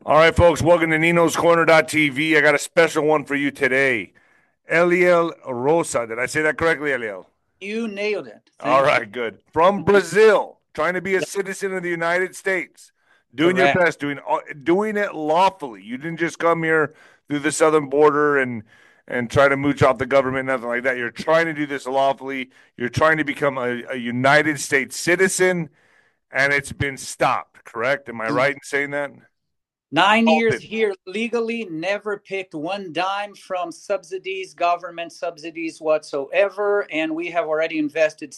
All right, folks, welcome to Nino's Corner.tv. I got a special one for you today. Eliel Rosa. Did I say that correctly, Eliel? You nailed it. All Thank you. right, good. From Brazil, trying to be a citizen of the United States, doing your Correct. best, doing it lawfully. You didn't just come here through the southern border and try to mooch off the government, nothing like that. You're trying to do this lawfully. You're trying to become a United States citizen, and it's been stopped, correct? Am I right in saying that? 9 years here legally, never picked one dime from subsidies, government subsidies whatsoever. And we have already invested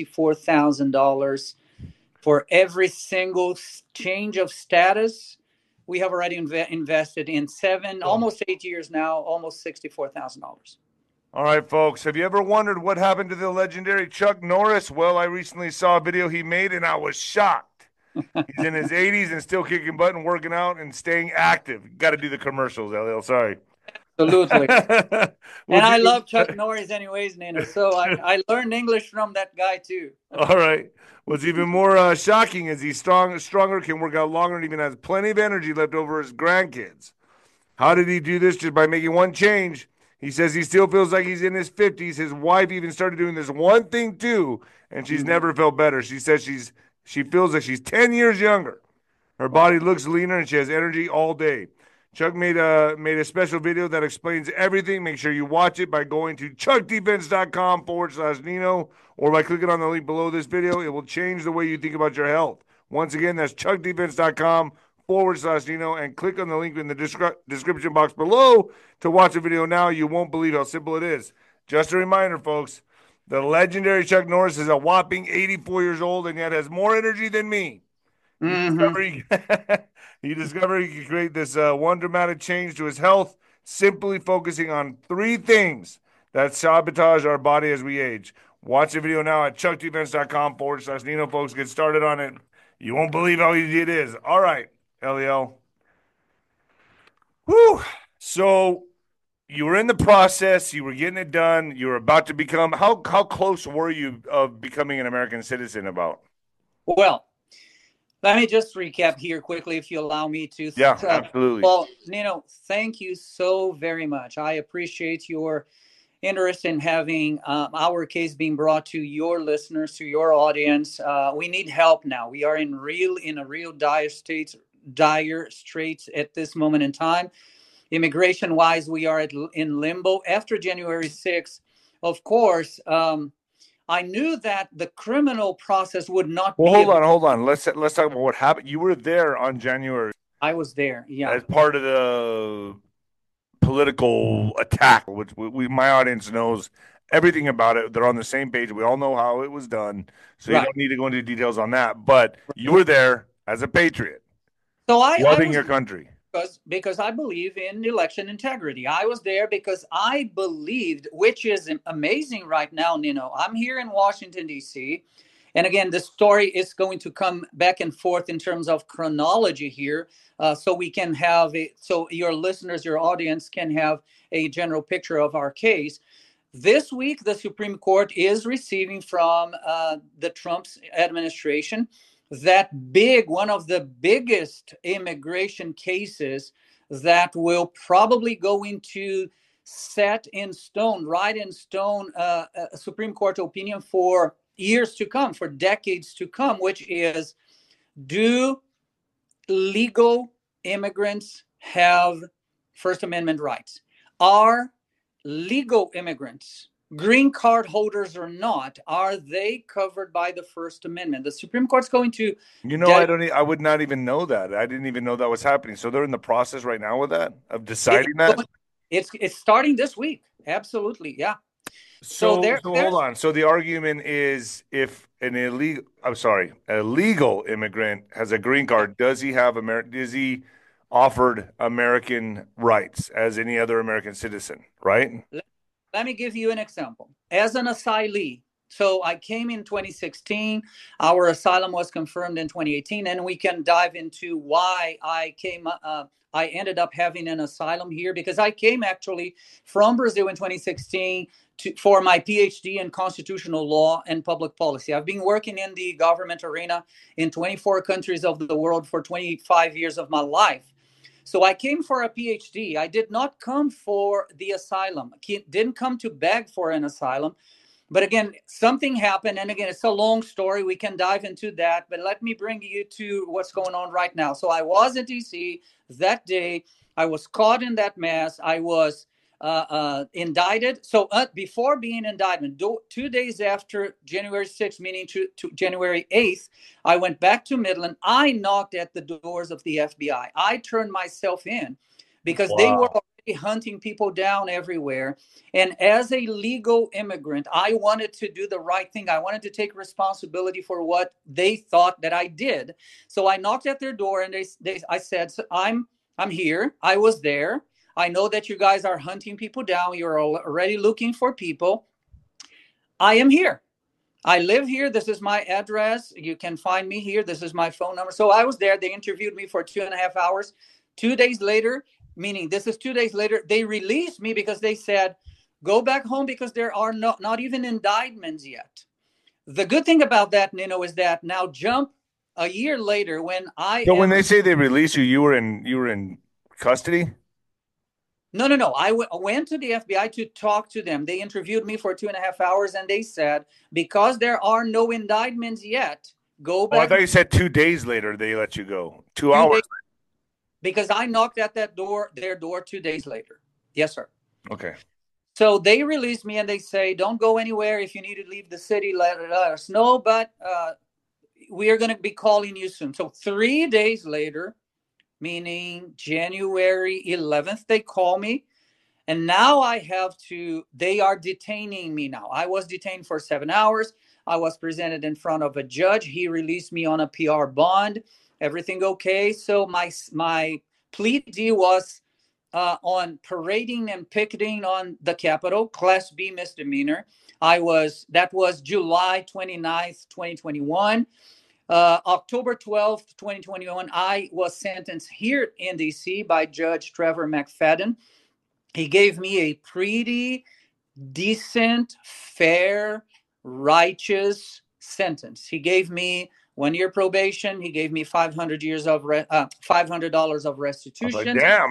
$64,000 for every single change of status. We have already invested in almost 8 years now, almost $64,000. All right, folks. Have you ever wondered what happened to the legendary Chuck Norris? Well, I recently saw a video he made and I was shocked. He's in his 80s and still kicking butt and working out and staying active. Got to do the commercials, Elio. Sorry. Absolutely. And What's I even... love Chuck Norris anyways, Nina. So I learned English from that guy too. All right. What's even more shocking is he's stronger, can work out longer, and even has plenty of energy left over his grandkids. How did he do this? Just by making one change. He says he still feels like he's in his 50s. His wife even started doing this one thing too, and she's never felt better. She says she feels like she's 10 years younger. Her body looks leaner and she has energy all day. Chuck made a special video that explains everything. Make sure you watch it by going to chuckdefense.com/Nino or by clicking on the link below this video. It will change the way you think about your health. Once again, that's chuckdefense.com/Nino and click on the link in the description box below to watch the video now. You won't believe how simple it is. Just a reminder, folks, the legendary Chuck Norris is a whopping 84 years old and yet has more energy than me. He discovered he, he discovered he could create this one dramatic change to his health, simply focusing on three things that sabotage our body as we age. Watch the video now at chuckdefense.com/Nino, folks. Get started on it. You won't believe how easy it is. All right, Lel. Whew. So you were in the process. You were getting it done. You were about to become. How close were you of becoming an American citizen? About. Well, let me just recap here quickly, if you allow me to. Yeah, absolutely. Well, Nino, thank you so very much. I appreciate your interest in having our case being brought to your listeners, to your audience. We need help now. We are in a real dire straits at this moment in time. Immigration wise, we are in limbo after January 6th. Of course, I knew that the criminal process would not Well, be. hold on. Let's talk about what happened. You were there on January. I was there, yeah. As part of the political attack, which my audience knows everything about it. They're on the same page. We all know how it was done, so you don't need to go into details on that. But you were there as a patriot, so loving your country. Because I believe in election integrity. I was there because I believed, which is amazing right now, Nino. I'm here in Washington, D.C., and again, the story is going to come back and forth in terms of chronology here, so we can have so your listeners, your audience can have a general picture of our case. This week, the Supreme Court is receiving from the Trump administration one of the biggest immigration cases that will probably go into write in stone, a Supreme Court opinion for years to come, for decades to come, which is, do legal immigrants have First Amendment rights? Are legal immigrants, green card holders or not, are they covered by the First Amendment? The Supreme Court's going to. I would not even know that. I didn't even know that was happening. So they're in the process right now with that, of deciding that. It's starting this week. Absolutely, yeah. So hold on. So the argument is, if a legal immigrant has a green card, does he offered American rights as any other American citizen, right? Let me give you an example. As an asylee, so I came in 2016. Our asylum was confirmed in 2018, and we can dive into why I came. I ended up having an asylum here because I came actually from Brazil in 2016 for my PhD in constitutional law and public policy. I've been working in the government arena in 24 countries of the world for 25 years of my life. So I came for a PhD. I did not come for the asylum. Didn't come to beg for an asylum. But again, something happened. And again, it's a long story. We can dive into that. But let me bring you to what's going on right now. So I was in DC that day. I was caught in that mess. I was indicted. So before being indicted, 2 days after January 6th, meaning to January 8th, I went back to Midland. I knocked at the doors of the FBI. I turned myself in because they were already hunting people down everywhere. And as a legal immigrant, I wanted to do the right thing. I wanted to take responsibility for what they thought that I did. So I knocked at their door and I said, so I'm here. I was there. I know that you guys are hunting people down. You're already looking for people. I am here. I live here. This is my address. You can find me here. This is my phone number. So I was there. They interviewed me for 2.5 hours. 2 days later, meaning this is 2 days later, they released me because they said, go back home because there are not even indictments yet. The good thing about that, Nino, is that now jump a year later when when they say they released you, you were in custody? No. I went to the FBI to talk to them. They interviewed me for 2.5 hours, and they said, because there are no indictments yet, go back. Oh, I thought you said 2 days later they let you go. 2 hours. Because I knocked at their door 2 days later. Yes, sir. Okay. So they released me, and they say, don't go anywhere. If you need to leave the city, let us know. But we are going to be calling you soon. So 3 days later, meaning January 11th, they call me. And now they are detaining me now. I was detained for 7 hours. I was presented in front of a judge. He released me on a PR bond. Everything okay. So my plea deal was on parading and picketing on the Capitol, Class B misdemeanor. That was July 29th, 2021. October 12th, 2021, I was sentenced here in DC by Judge Trevor McFadden. He gave me a pretty decent, fair, righteous sentence. He gave me 1 year probation. He gave me $500 of restitution. Like, damn.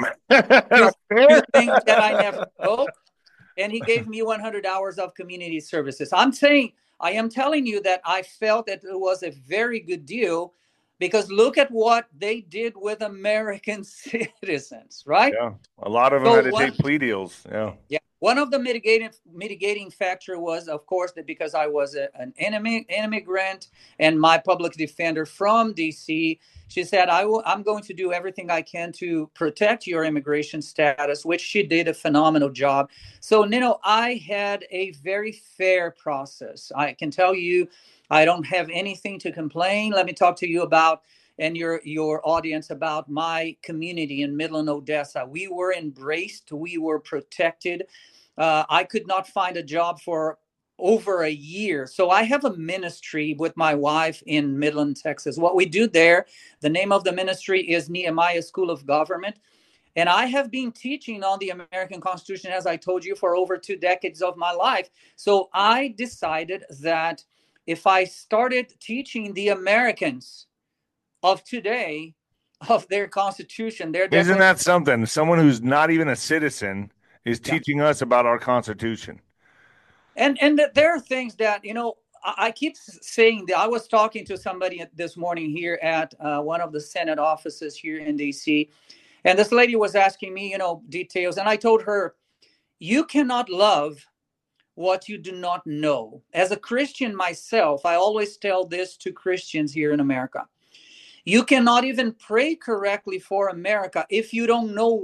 Two things that I never broke. And he gave me 100 hours of community services. I am telling you that I felt that it was a very good deal because look at what they did with American citizens, right? Yeah, a lot of them had to take plea deals. Yeah. One of the mitigating factor was, of course, that because I was an immigrant and my public defender from DC, she said, I'm going to do everything I can to protect your immigration status, which she did a phenomenal job. So, Nino, I had a very fair process. I can tell you, I don't have anything to complain. Let me talk to you about and your audience about my community in Midland, Odessa. We were embraced. We were protected. I could not find a job for over a year. So I have a ministry with my wife in Midland, Texas. What we do there, the name of the ministry is Nehemiah School of Government. And I have been teaching on the American Constitution, as I told you, for over 2 decades of my life. So I decided that if I started teaching the Americans of today, of their Constitution, Isn't that something? Someone who's not even a citizen is teaching us about our Constitution. And there are things that, I keep saying that I was talking to somebody this morning here at one of the Senate offices here in DC. And this lady was asking me, details. And I told her, you cannot love what you do not know. As a Christian myself, I always tell this to Christians here in America. You cannot even pray correctly for America if you don't know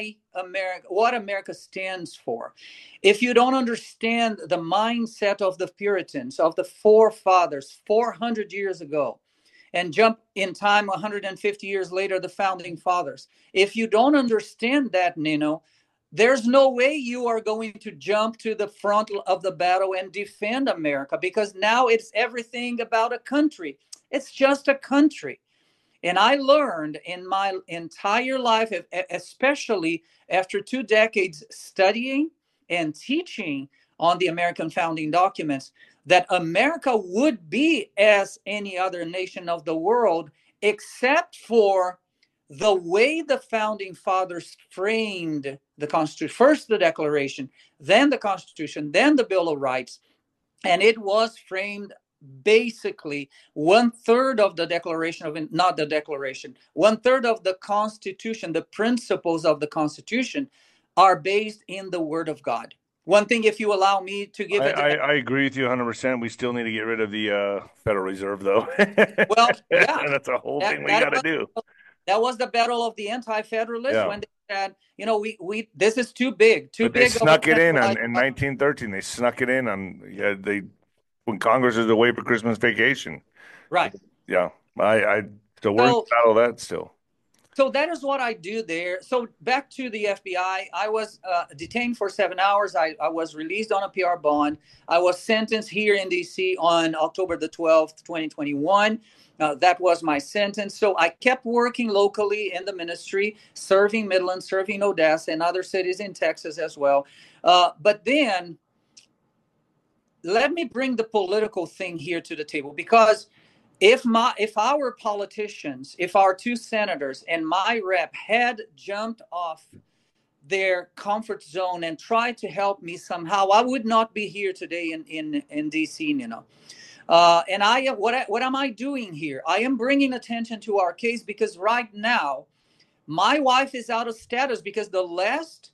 what America stands for. If you don't understand the mindset of the Puritans, of the forefathers 400 years ago, and jump in time 150 years later, the founding fathers. If you don't understand that, Nino, there's no way you are going to jump to the front of the battle and defend America, because now it's everything about a country. It's just a country. And I learned in my entire life, especially after 2 decades studying and teaching on the American founding documents, that America would be as any other nation of the world, except for the way the founding fathers framed the Constitution, first the Declaration, then the Constitution, then the Bill of Rights, and it was framed basically one third of the Declaration of, not the Declaration, one third of the Constitution, the principles of the Constitution are based in the Word of God. One thing, if you allow me to give I agree with you 100%. We still need to get rid of the Federal Reserve, though. well, yeah, That's a whole thing we that got to do. that was the battle of the anti-federalists Yeah. when they said, we this is too big, But they snuck it in 1913. They snuck it in when Congress is away for Christmas vacation. Right. Yeah. So we're in the battle of that still. So that is what I do there. So back to the FBI, I was detained for 7 hours. I was released on a PR bond. I was sentenced here in D.C. on October the 12th, 2021. That was my sentence. So I kept working locally in the ministry, serving Midland, serving Odessa, and other cities in Texas as well. But then let me bring the political thing here to the table, because if our politicians, if our two senators and my rep had jumped off their comfort zone and tried to help me somehow, I would not be here today in DC, and what am I doing here? I am bringing attention to our case because right now my wife is out of status because the last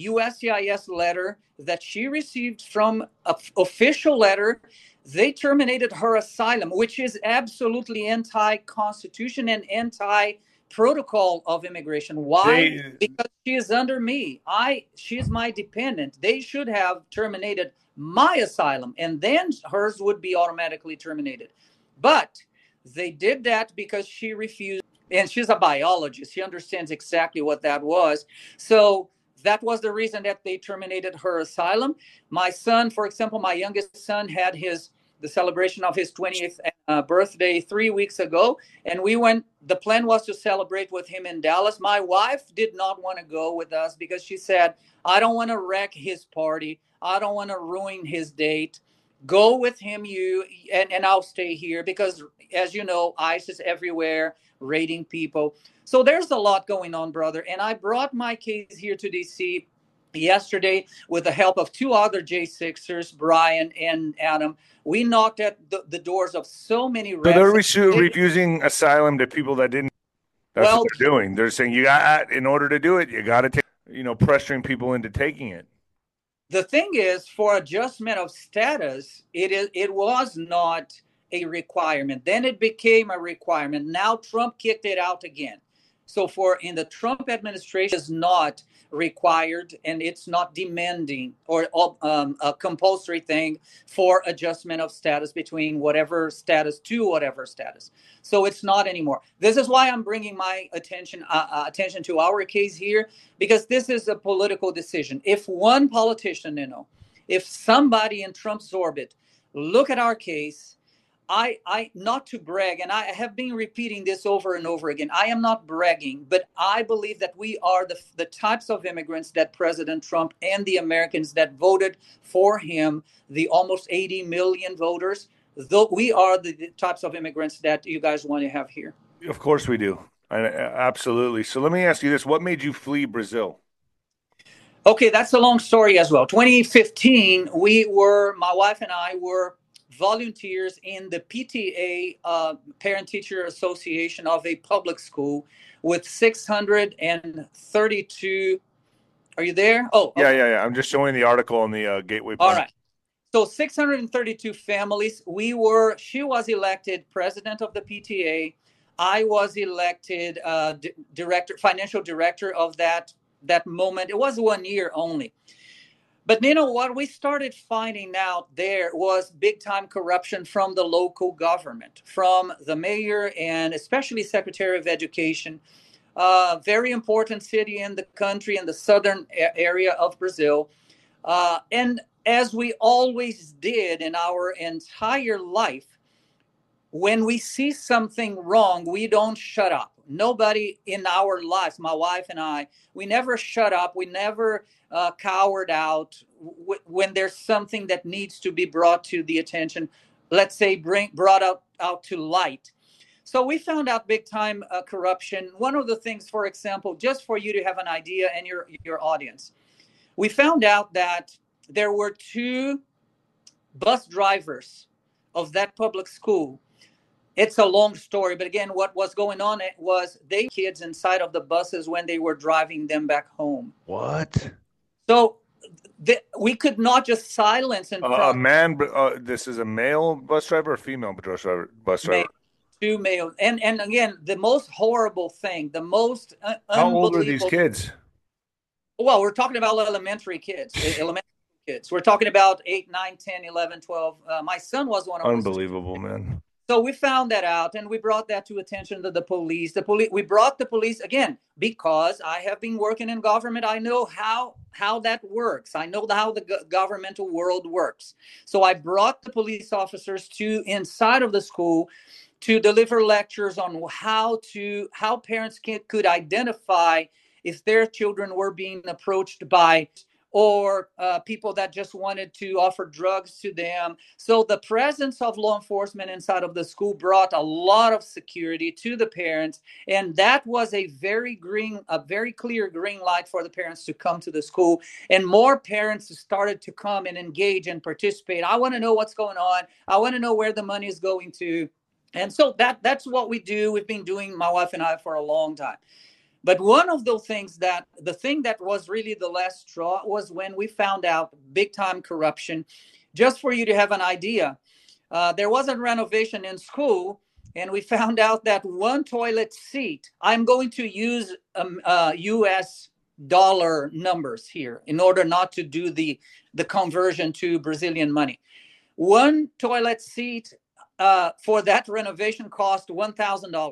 USCIS letter that she received from an official letter, they terminated her asylum, which is absolutely anti-constitution and anti-protocol of immigration. Why? Because she is under me. She is my dependent. They should have terminated my asylum, and then hers would be automatically terminated. But they did that because she refused. And she's a biologist. She understands exactly what that was. So that was the reason that they terminated her asylum. My son, for example, my youngest son had the celebration of his 20th birthday 3 weeks ago. And the plan was to celebrate with him in Dallas. My wife did not want to go with us because she said, I don't want to wreck his party. I don't want to ruin his date. Go with him, and I'll stay here because, as you know, ICE is everywhere, raiding people. So there's a lot going on, brother. And I brought my case here to DC yesterday with the help of two other J6ers, Brian and Adam. We knocked at the doors of so many reps. So they're refusing asylum to people that didn't. That's what they're doing. They're saying in order to do it, you got to take, pressuring people into taking it. The thing is, for adjustment of status, it was not a requirement. Then it became a requirement. Now Trump kicked it out again. So in the Trump administration, is not required, and it's not demanding or a compulsory thing for adjustment of status between whatever status to whatever status. So it's not anymore. This is why I'm bringing my attention to our case here, because this is a political decision. If one politician, if somebody in Trump's orbit look at our case, I not to brag, and I have been repeating this over and over again. I am not bragging, but I believe that we are the types of immigrants that President Trump and the Americans that voted for him, the almost 80 million voters, though we are the types of immigrants that you guys want to have here. Of course we do. Absolutely. So let me ask you this. What made you flee Brazil? Okay, that's a long story as well. 2015, my wife and I were volunteers in the PTA, Parent-Teacher Association of a public school with 632. Are you there? Oh, okay. Yeah. I'm just showing the article on the Gateway. All right. So 632 families. She was elected president of the PTA. I was elected financial director of that moment. It was 1 year only. But what we started finding out there was big time corruption from the local government, from the mayor and especially Secretary of Education, very important city in the country in the southern area of Brazil. And as we always did in our entire life, when we see something wrong, we don't shut up. Nobody in our lives, my wife and I, we never shut up. We never cowered out when there's something that needs to be brought to the attention, let's say brought out to light. So we found out big time corruption. One of the things, for example, just for you to have an idea and your audience, we found out that there were two bus drivers of that public school. It's a long story, but again, what was going on was they kids inside of the buses when they were driving them back home. What? So we could not just silence and A man. This is a male bus driver or female bus driver? Two male, and again, the most horrible thing, the most how old are these kids? Well, we're talking about elementary kids. We're talking about 8, 9, 10, 11, 12. My son was one of those. Unbelievable, man. So we found that out, and we brought that to attention to the police. We brought the police again because I have been working in government. I know how that works. I know how the governmental world works. So I brought the police officers to inside of the school to deliver lectures on how parents could identify if their children were being approached by or people that just wanted to offer drugs to them. So the presence of law enforcement inside of the school brought a lot of security to the parents. And that was a very clear green light for the parents to come to the school. And more parents started to come and engage and participate. I want to know what's going on. I want to know where the money is going to. And so that's what we do. We've been doing, my wife and I, for a long time. But one of the things that was really the last straw was when we found out big time corruption. Just for you to have an idea, there was a renovation in school, and we found out that one toilet seat, I'm going to use US dollar numbers here in order not to do the conversion to Brazilian money. One toilet seat for that renovation cost $1,000.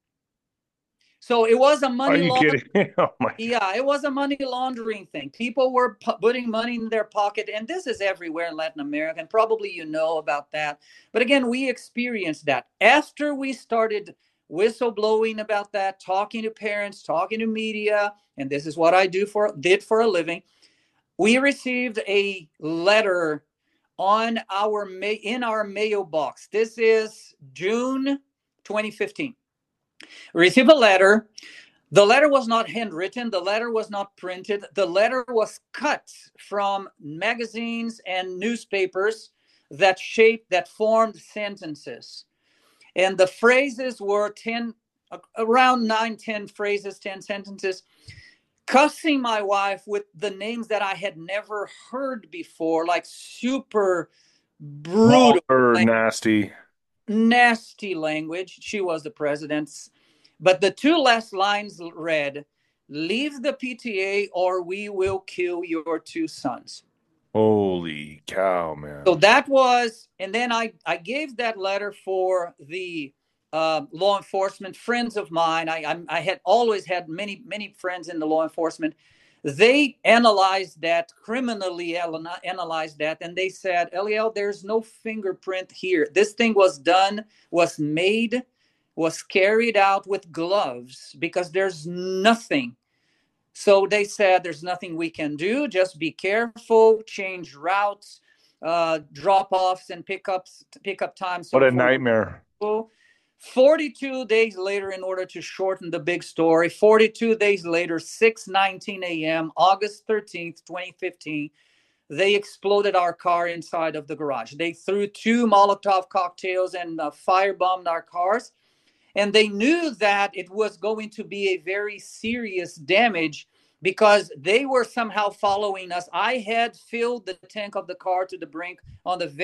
So it was a money laundering. Oh my. Yeah, it was a money laundering thing. People were putting money in their pocket, and this is everywhere in Latin America, and probably you know about that. But again, we experienced that after we started whistleblowing about that, talking to parents, talking to media, and this is what I did for a living. We received a letter in our mailbox. This is June 2015. Received a letter. The letter was not handwritten. The letter was not printed. The letter was cut from magazines and newspapers that formed sentences. And the phrases were around 9, 10 phrases, 10 sentences, cussing my wife with the names that I had never heard before, like super brutal, nasty language. She was the president's. But the two last lines read, "Leave the PTA or we will kill your 2 sons." Holy cow, man. So that was, and then I gave that letter for the law enforcement friends of mine. I had always had many friends in the law enforcement. They analyzed that, criminally analyzed that, and they said, Eliel, there's no fingerprint here. This thing was carried out with gloves because there's nothing. So they said there's nothing we can do. Just be careful, change routes, drop-offs and pickup times. What a nightmare. 42 days later, in order to shorten the big story, 42 days later, 6:19 a.m., August 13th, 2015, they exploded our car inside of the garage. They threw 2 Molotov cocktails and firebombed our cars. And they knew that it was going to be a very serious damage because they were somehow following us. I had filled the tank of the car to the brink on the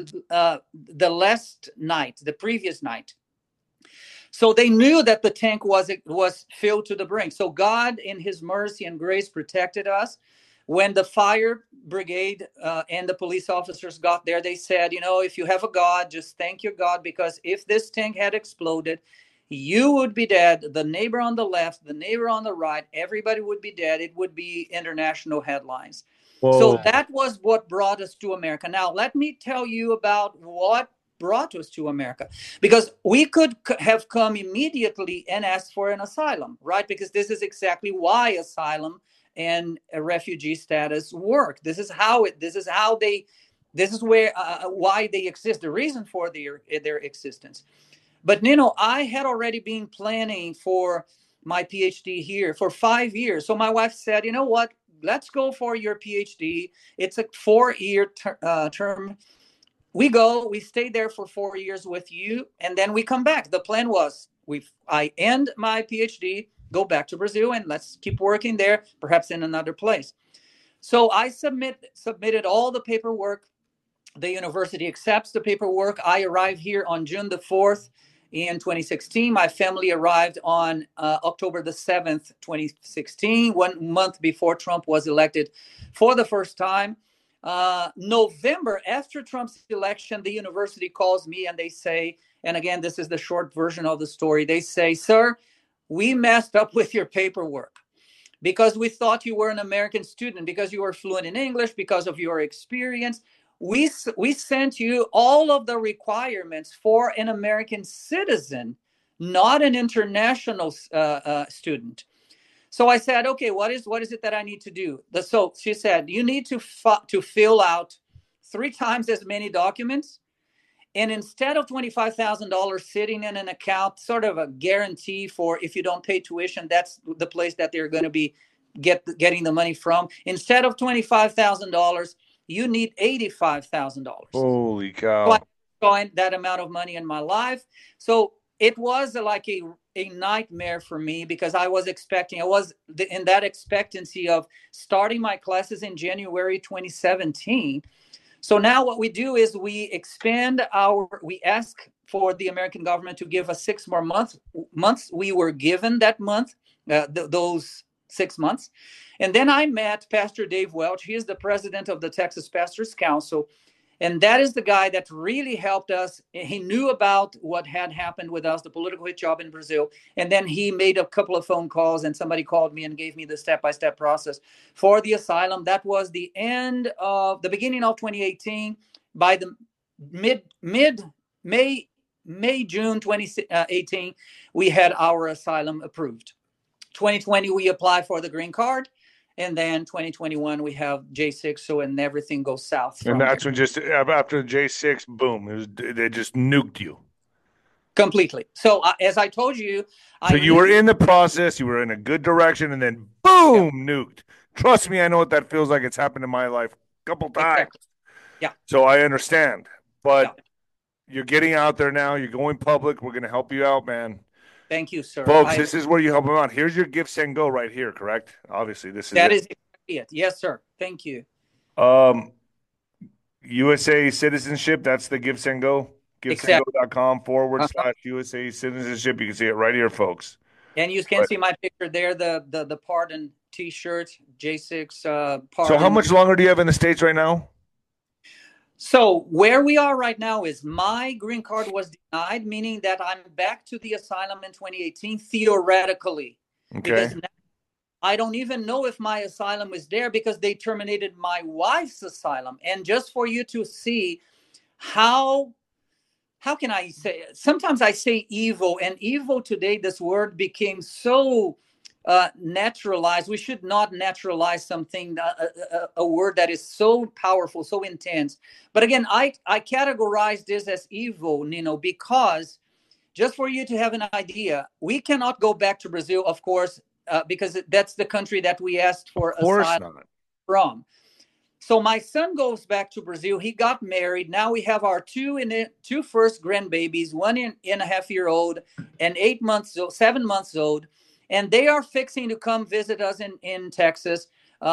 previous night. So they knew that the tank was filled to the brink. So God, in his mercy and grace, protected us. When the fire brigade and the police officers got there, they said, if you have a God, just thank your God, because if this tank had exploded, you would be dead. The neighbor on the left, the neighbor on the right, everybody would be dead. It would be international headlines. Whoa. So that was what brought us to America. Now, let me tell you about what brought us to America, because we could have come immediately and asked for an asylum, right? Because this is exactly why asylum and a refugee status work. This is why they exist, the reason for their existence. But Nino, I had already been planning for my PhD here for 5 years. So my wife said, you know what? Let's go for your PhD. It's a 4-year term. We go, we stay there for 4 years with you, and then we come back. The plan was I end my PhD, go back to Brazil, and let's keep working there, perhaps in another place. So I submitted all the paperwork. The university accepts the paperwork. I arrived here on June the 4th in 2016. My family arrived on October the 7th, 2016, 1 month before Trump was elected for the first time. November, after Trump's election, the university calls me and they say, and again, this is the short version of the story. They say, sir, we messed up with your paperwork because we thought you were an American student, because you were fluent in English, because of your experience. We sent you all of the requirements for an American citizen, not an international student. So I said, okay, what is it that I need to do? So she said, you need to fill out 3 times as many documents. And instead of $25,000 sitting in an account, sort of a guarantee for if you don't pay tuition, that's the place that they're going to be getting the money from. Instead of $25,000, you need $85,000. Holy cow. So I joined that amount of money in my life. So it was like a nightmare for me because I was in that expectancy of starting my classes in January 2017. So now what we do is we ask for the American government to give us 6 more months. We were given that month, those 6 months. And then I met Pastor Dave Welch. He is the president of the Texas Pastors Council. And that is the guy that really helped us. He knew about what had happened with us, the political hit job in Brazil. And then he made a couple of phone calls and somebody called me and gave me the step-by-step process for the asylum. That was the beginning of 2018. By the June 2018, we had our asylum approved. 2020, we applied for the green card. And then 2021, we have J6, so and everything goes south. And that's when just after J6, boom, they just nuked you. Completely. So as I told you. So you were in the process, you were in a good direction, and then boom, nuked. Trust me, I know what that feels like. It's happened in my life a couple times. Exactly. Yeah. So I understand. But you're getting out there now. You're going public. We're going to help you out, man. Thank you, sir. Folks, this is where you help them out. Here's your GiveSendGo right here, correct? Obviously, this is that is exactly it. Yes, sir. Thank you. USA citizenship, that's the GiveSendGo. GiveSendGo.com/USA citizenship. You can see it right here, folks. And you can see my picture there, the pardon T-shirt, J6 pardon. So how much longer do you have in the States right now? So where we are right now is my green card was denied, meaning that I'm back to the asylum in 2018, theoretically. Okay. Because now I don't even know if my asylum is there because they terminated my wife's asylum. And just for you to see how can I say, sometimes I say evil, and evil today, this word became so naturalized. We should not naturalize something, a word that is so powerful, so intense. But again, I categorize this as evil, Nino, because just for you to have an idea, we cannot go back to Brazil, of course, because that's the country that we asked for asylum from. So my son goes back to Brazil. He got married. Now we have our two first grandbabies, 1.5-year-old and 7 months old. And they are fixing to come visit us in Texas.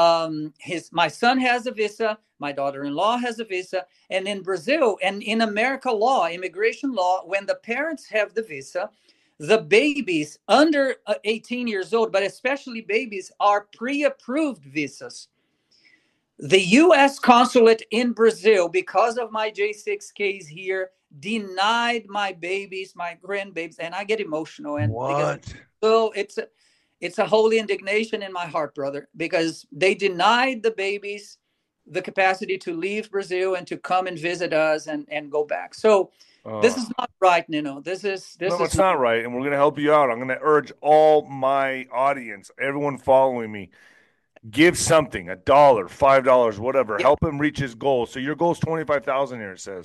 My son has a visa. My daughter-in-law has a visa. And in Brazil and in America law, immigration law, when the parents have the visa, the babies under 18 years old, but especially babies, are pre-approved visas. The U.S. consulate in Brazil, because of my J6 case here, denied my babies, my grandbabies, and I get emotional. And what? So it's a holy indignation in my heart, brother, because they denied the babies the capacity to leave Brazil and to come and visit us and go back. So this is not right, Nino. It's not right, and we're going to help you out. I'm going to urge all my audience, everyone following me, give something, $1, $5, whatever. Yeah. Help him reach his goal. So your goal is $25,000 here, it says.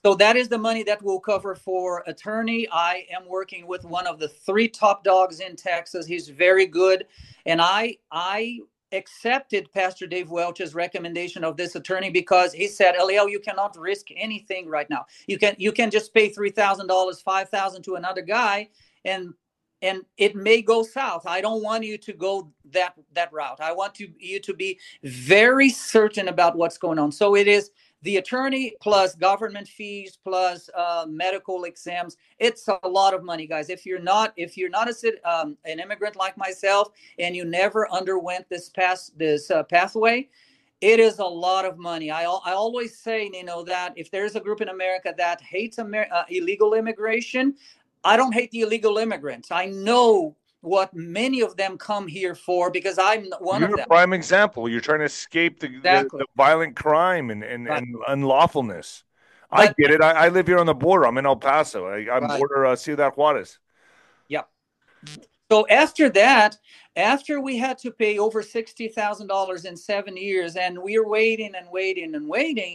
So that is the money that will cover for attorney. I am working with one of the three top dogs in Texas. He's very good, and I accepted Pastor Dave Welch's recommendation of this attorney because he said, Eliel, you cannot risk anything right now. You can just pay $3,000, $5,000 to another guy, and it may go south. I don't want you to go that route. I want you to be very certain about what's going on. So it is the attorney plus government fees plus medical exams. It's a lot of money, guys. If you're not an immigrant like myself and you never underwent this pathway, it is a lot of money. I always say, that if there's a group in America that hates illegal immigration, I don't hate the illegal immigrants. I know what many of them come here for because I'm one of them. You're a prime example. You're trying to escape the violent crime and unlawfulness. I get it. I live here on the border. I'm in El Paso. I'm border Ciudad Juarez. Yep. So after that, after we had to pay over $60,000 in 7 years, and we're waiting and waiting and waiting,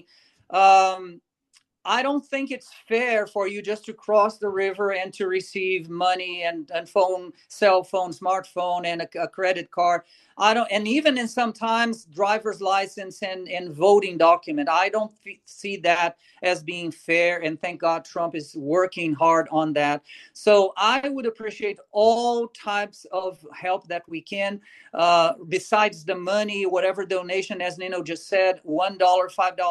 I don't think it's fair for you just to cross the river and to receive money and phone, cell phone, smartphone, and a credit card. And even in sometimes driver's license and voting document, I don't see that as being fair. And thank God Trump is working hard on that. So I would appreciate all types of help that we can, besides the money, whatever donation, as Nino just said, $1, $5,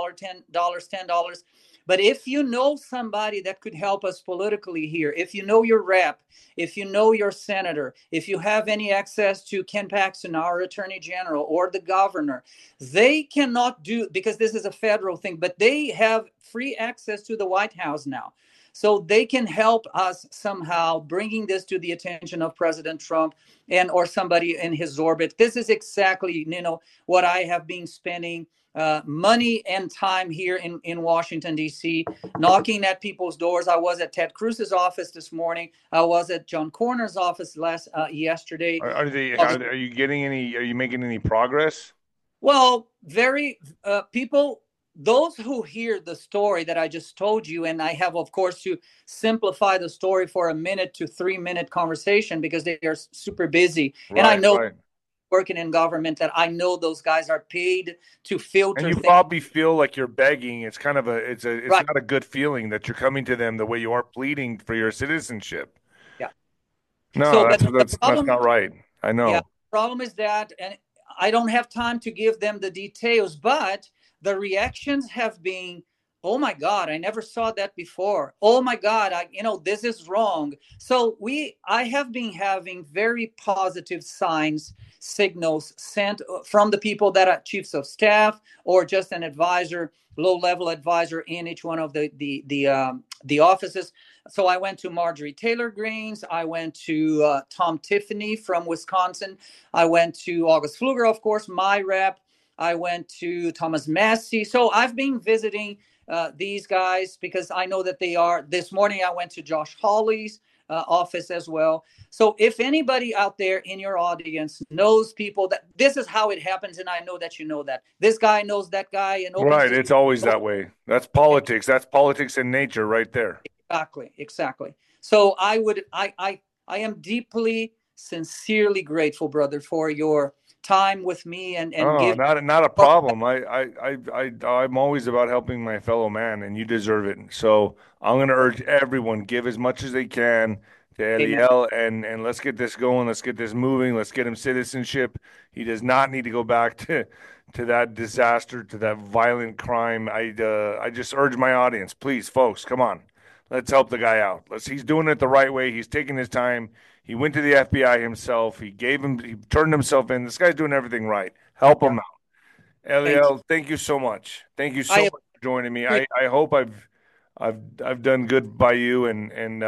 $10. But if you know somebody that could help us politically here, if you know your rep, if you know your senator, if you have any access to Ken Paxton, our attorney general, or the governor, they cannot do, because this is a federal thing, but they have free access to the White House now. So they can help us somehow bringing this to the attention of President Trump or somebody in his orbit. This is exactly, what I have been spending money and time here in Washington, D.C., knocking at people's doors. I was at Ted Cruz's office this morning. I was at John Corner's office yesterday. Are you making any progress? Well, people, those who hear the story that I just told you, and I have, of course, to simplify the story for a 1 to 3 minute conversation because they are super busy. Right, and I know working in government that I know those guys are paid to filter. And you probably feel like you're begging. It's kind of it's not a good feeling that you're coming to them the way you are pleading for your citizenship. Yeah. No, so that's not right. I know. Yeah, the problem is that, and I don't have time to give them the details, but the reactions have been, oh my God, I never saw that before. Oh my God, this is wrong. So I have been having very positive signals sent from the people that are chiefs of staff or just an advisor, low-level advisor in each one of the offices. So I went to Marjorie Taylor Greene. I went to Tom Tiffany from Wisconsin. I went to August Pfluger, of course, my rep. I went to Thomas Massie. So I've been visiting these guys because I know that they are. This morning I went to Josh Hawley's office as well. So if anybody out there in your audience knows people that this is how it happens, and I know that you know that this guy knows that guy, and right, it's always that way. That's politics. That's politics in nature, right there. Exactly. So I am deeply, sincerely grateful, brother, for your time with me and not a problem. I'm always about helping my fellow man, and you deserve it. So I'm going to urge everyone, give as much as they can to Eliel, and let's get this going. Let's get this moving. Let's get him citizenship. He does not need to go back to that disaster, to that violent crime. I just urge my audience, please, folks, come on. Let's help the guy out. He's doing it the right way. He's taking his time. He went to the FBI himself. He turned himself in. This guy's doing everything right. Help him out. Eliel, thank you so much. Thank you so much for joining me. I hope I've done good by you and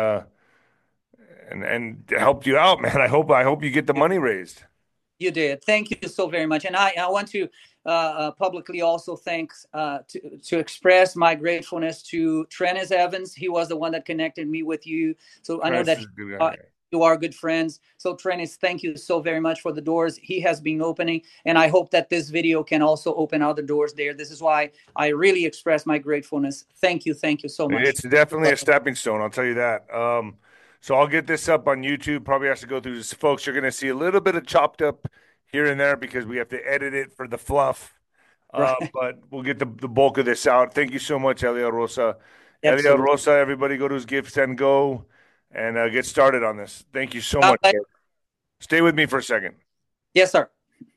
helped you out, man. I hope you get the money raised. You did. Thank you so very much. And I want to publicly also to express my gratefulness to Trennis Evans. He was the one that connected me with you. So I know that you are good friends. So, Trenis, thank you so very much for the doors he has been opening. And I hope that this video can also open other doors there. This is why I really express my gratefulness. Thank you. Thank you so much. It's definitely a stepping stone. I'll tell you that. So I'll get this up on YouTube. Probably has to go through this. Folks, you're going to see a little bit of chopped up here and there because we have to edit it for the fluff. Right. But we'll get the bulk of this out. Thank you so much, Elio Rosa. Elio Absolutely. Rosa, everybody go to his gifts and go and get started on this. Thank you so God much, bless. sir. Stay with me for a second. Yes, sir.